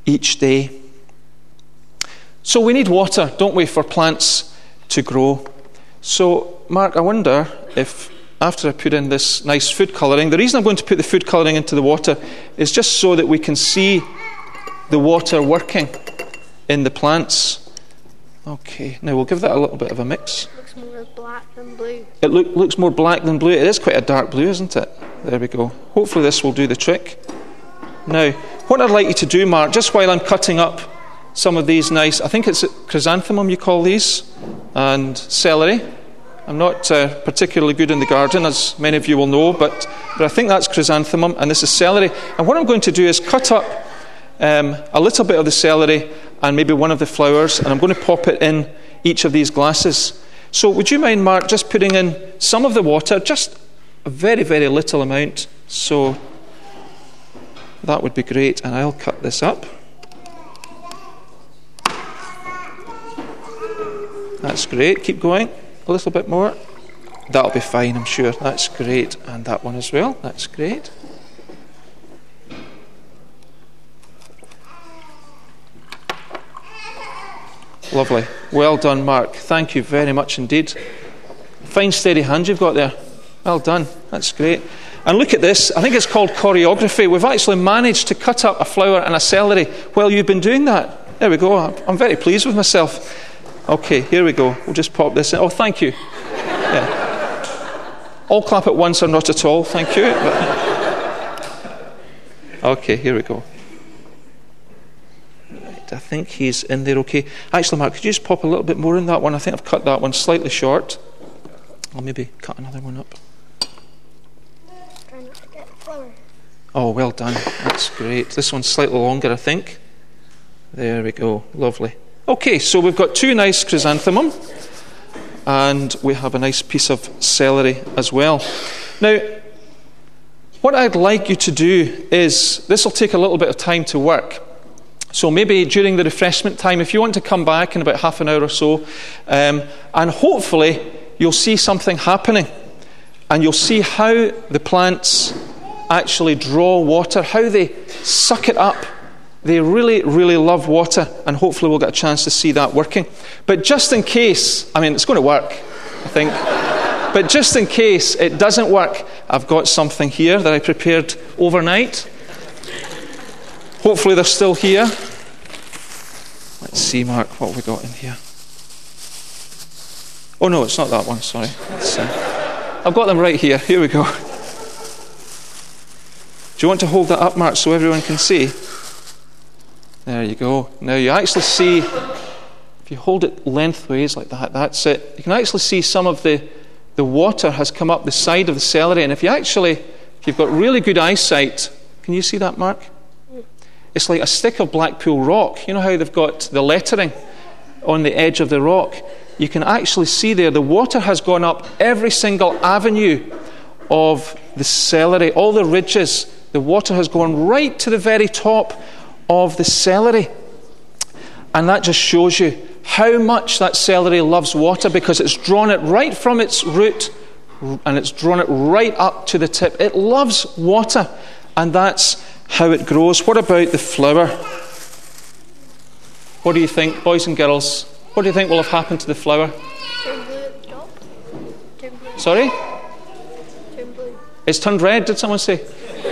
each day. So we need water, don't we, for plants to grow. So, Mark, I wonder if, after I put in this nice food colouring, the reason I'm going to put the food colouring into the water is just so that we can see the water working in the plants. Okay, now we'll give that a little bit of a mix. It looks more black than blue. It looks more black than blue. It is quite a dark blue, isn't it? There we go. Hopefully this will do the trick. Now, what I'd like you to do, Mark, just while I'm cutting up some of these nice, I think it's chrysanthemum you call these, and celery. I'm not particularly good in the garden, as many of you will know, but I think that's chrysanthemum, and this is celery. And what I'm going to do is cut up a little bit of the celery and maybe one of the flowers, and I'm going to pop it in each of these glasses. So would you mind, Mark, just putting in some of the water, just a very, very little amount, so that would be great, and I'll cut this up. That's great. Keep going. A little bit more. That'll be fine, I'm sure. That's great. And that one as well. That's great. Lovely. Well done, Mark. Thank you very much indeed. Fine, steady hand you've got there. Well done. That's great. And look at this. I think it's called choreography. We've actually managed to cut up a flower and a celery while you've been doing that. There we go. I'm very pleased with myself. Okay, here we go. We'll just pop this in. Oh, thank you. Yeah. All clap at once or not at all. Thank you. Okay, here we go. Right, I think he's in there okay. Actually, Mark, could you just pop a little bit more in that one? I think I've cut that one slightly short. I'll maybe cut another one up. Try not to get the flower. Oh, well done. That's great. This one's slightly longer, I think. There we go. Lovely. Okay, so we've got two nice chrysanthemum, and we have a nice piece of celery as well. Now, what I'd like you to do is, this will take a little bit of time to work. So maybe during the refreshment time, if you want to come back in about half an hour or so, and hopefully you'll see something happening, and you'll see how the plants actually draw water, how they suck it up. They really, really love water, and hopefully we'll get a chance to see that working. But just in case, I mean, it's going to work, I think. But just in case it doesn't work, I've got something here that I prepared overnight. Hopefully they're still here. Let's see, Mark, what have we got in here? Oh, no, it's not that one, sorry. I've got them right here. Here we go. Do you want to hold that up, Mark, so everyone can see? There you go. Now you actually see, if you hold it lengthways like that, that's it. You can actually see some of the water has come up the side of the celery. And if you've got really good eyesight, can you see that, Mark? It's like a stick of Blackpool rock. You know how they've got the lettering on the edge of the rock? You can actually see there the water has gone up every single avenue of the celery, all the ridges. The water has gone right to the very top of the celery, and that just shows you how much that celery loves water, because it's drawn it right from its root and it's drawn it right up to the tip. It loves water, and that's how it grows. What about the flower? What do you think, boys and girls? What do you think will have happened to the flower? Turn blue at the top. Turn blue. Sorry? Turn blue. It's turned red, did someone say?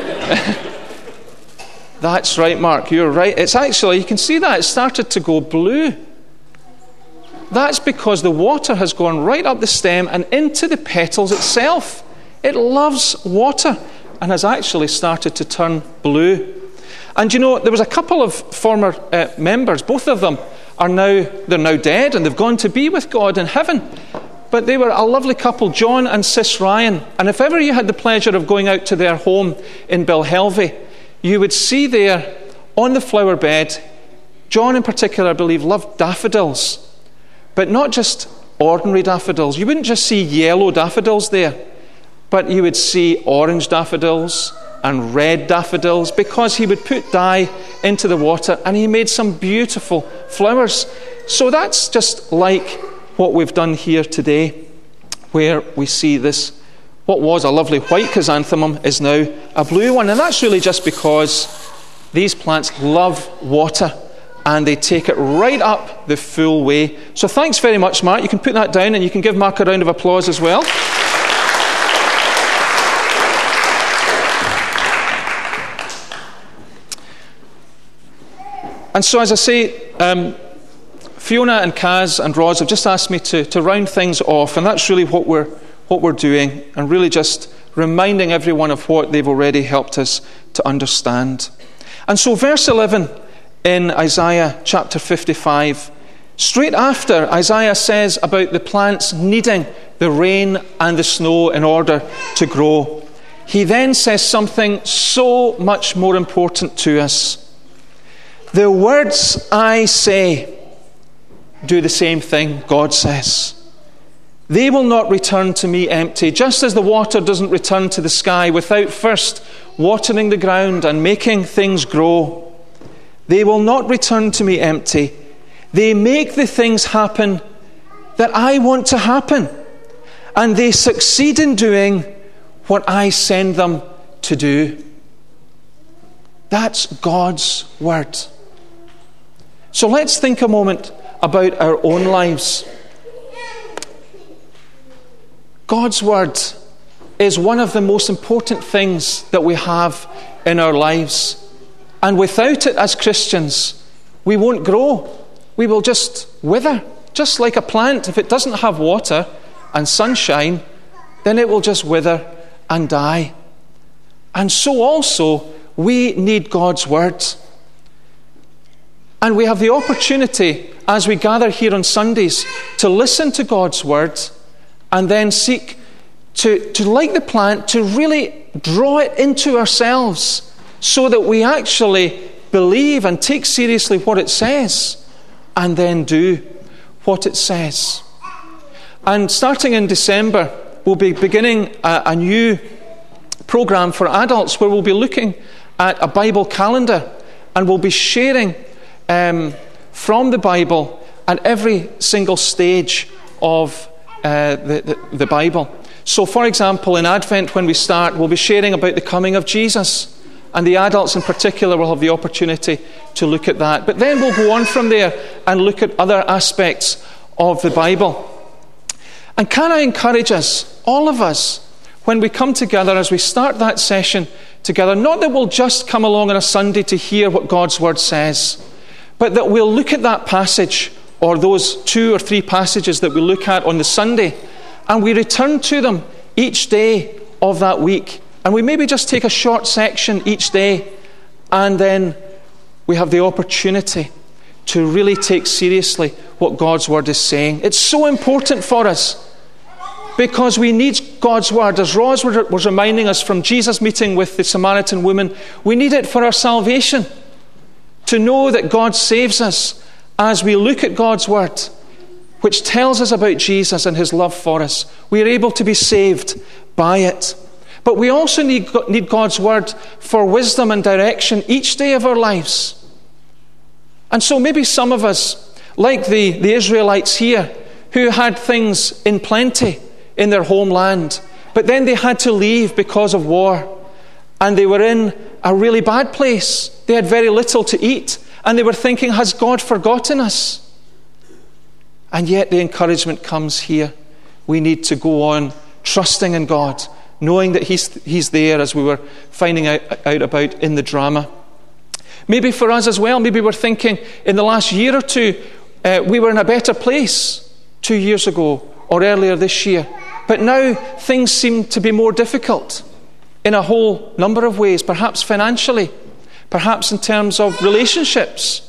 That's right, Mark, you're right. It's actually, you can see that, it started to go blue. That's because the water has gone right up the stem and into the petals itself. It loves water and has actually started to turn blue. And you know, there was a couple of former members, both of them they're now dead, and they've gone to be with God in heaven. But they were a lovely couple, John and Sis Ryan. And if ever you had the pleasure of going out to their home in Belhelvie, you would see there on the flower bed, John in particular, I believe, loved daffodils. But not just ordinary daffodils. You wouldn't just see yellow daffodils there, but you would see orange daffodils and red daffodils, because he would put dye into the water and he made some beautiful flowers. So that's just like what we've done here today, where we see this. What was a lovely white chrysanthemum is now a blue one, and that's really just because These plants love water, and they take it right up the full way. So thanks very much, Mark. You can put that down, and you can give Mark a round of applause as well. And so, as I say, Fiona and Kaz and Roz have just asked me to round things off, and that's really what we're doing, and really just reminding everyone of what they've already helped us to understand. And so verse 11 in Isaiah chapter 55, straight after Isaiah says about the plants needing the rain and the snow in order to grow, he then says something so much more important to us. The words I say do the same thing, God says. They will not return to me empty, just as the water doesn't return to the sky without first watering the ground and making things grow. They will not return to me empty. They make the things happen that I want to happen, and they succeed in doing what I send them to do. That's God's word. So let's think a moment about our own lives. God's word is one of the most important things that we have in our lives. And without it as Christians, we won't grow. We will just wither. Just like a plant, if it doesn't have water and sunshine, then it will just wither and die. And so also, we need God's word. And we have the opportunity, as we gather here on Sundays, to listen to God's word and then seek to like the plant, to really draw it into ourselves so that we actually believe and take seriously what it says and then do what it says. And starting in December, we'll be beginning a new program for adults where we'll be looking at a Bible calendar, and we'll be sharing from the Bible at every single stage of the Bible. So, for example, in Advent, when we start, we'll be sharing about the coming of Jesus. And the adults in particular will have the opportunity to look at that. But then we'll go on from there and look at other aspects of the Bible. And can I encourage us, all of us, when we come together, as we start that session together, not that we'll just come along on a Sunday to hear what God's word says, but that we'll look at that passage, or those 2 or 3 passages that we look at on the Sunday, and we return to them each day of that week. And we maybe just take a short section each day, and then we have the opportunity to really take seriously what God's word is saying. It's so important for us because we need God's word. As Roz was reminding us from Jesus' meeting with the Samaritan woman, we need it for our salvation. To know that God saves us as we look at God's word, which tells us about Jesus and his love for us. We are able to be saved by it. But we also need God's word for wisdom and direction each day of our lives. And so maybe some of us, like the Israelites here, who had things in plenty in their homeland, but then they had to leave because of war. And they were in a really bad place. They had very little to eat. And they were thinking, has God forgotten us? And yet the encouragement comes here. We need to go on trusting in God, knowing that He's there, as we were finding out about in the drama. Maybe for us as well, maybe we're thinking in the last year or two, we were in a better place 2 years ago or earlier this year. But now things seem to be more difficult in a whole number of ways, perhaps financially, perhaps in terms of relationships.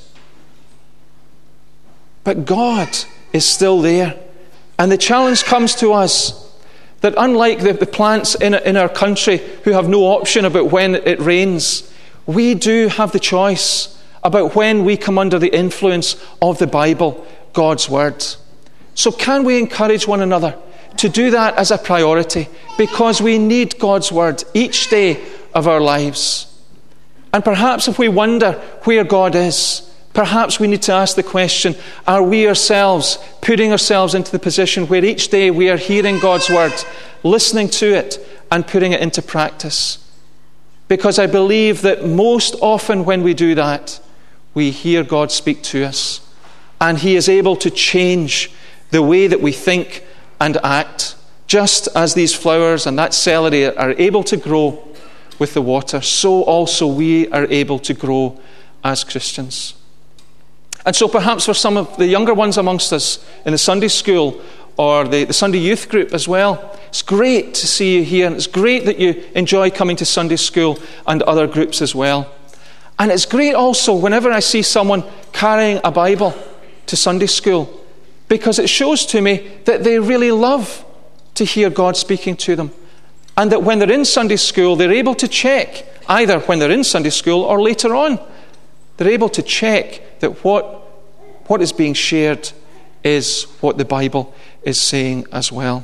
But God is still there. And the challenge comes to us that unlike the plants in our country who have no option about when it rains, we do have the choice about when we come under the influence of the Bible, God's word. So can we encourage one another to do that as a priority, because we need God's word each day of our lives. And perhaps if we wonder where God is, perhaps we need to ask the question, are we ourselves putting ourselves into the position where each day we are hearing God's word, listening to it, and putting it into practice? because I believe that most often when we do that, we hear God speak to us, and He is able to change the way that we think and act, just as these flowers and that celery are able to grow with the water, so also we are able to grow as Christians. And so perhaps for some of the younger ones amongst us in the Sunday school or the Sunday youth group as well, it's great to see you here, and it's great that you enjoy coming to Sunday school and other groups as well. And it's great also whenever I see someone carrying a Bible to Sunday school, because it shows to me that they really love to hear God speaking to them, and that when they're in Sunday school, they're able to check, either when they're in Sunday school or later on, they're able to check that what is being shared is what the Bible is saying as well.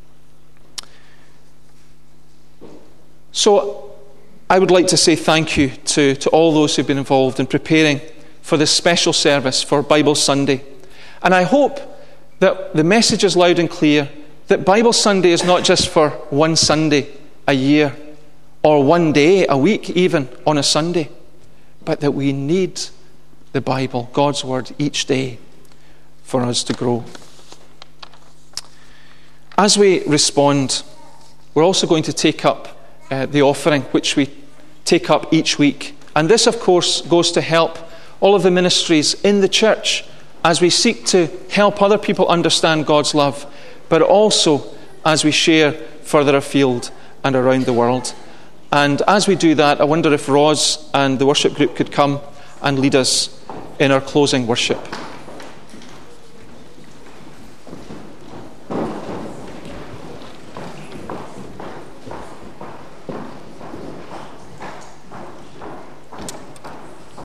So I would like to say thank you to all those who've been involved in preparing for this special service for Bible Sunday. And I hope that the message is loud and clear, that Bible Sunday is not just for one Sunday a year or one day a week even on a Sunday, but that we need the Bible, God's Word, each day for us to grow. As we respond, we're also going to take up the offering, which we take up each week. And this, of course, goes to help all of the ministries in the church as we seek to help other people understand God's love, but also as we share further afield and around the world. And as we do that, I wonder if Roz and the worship group could come and lead us in our closing worship.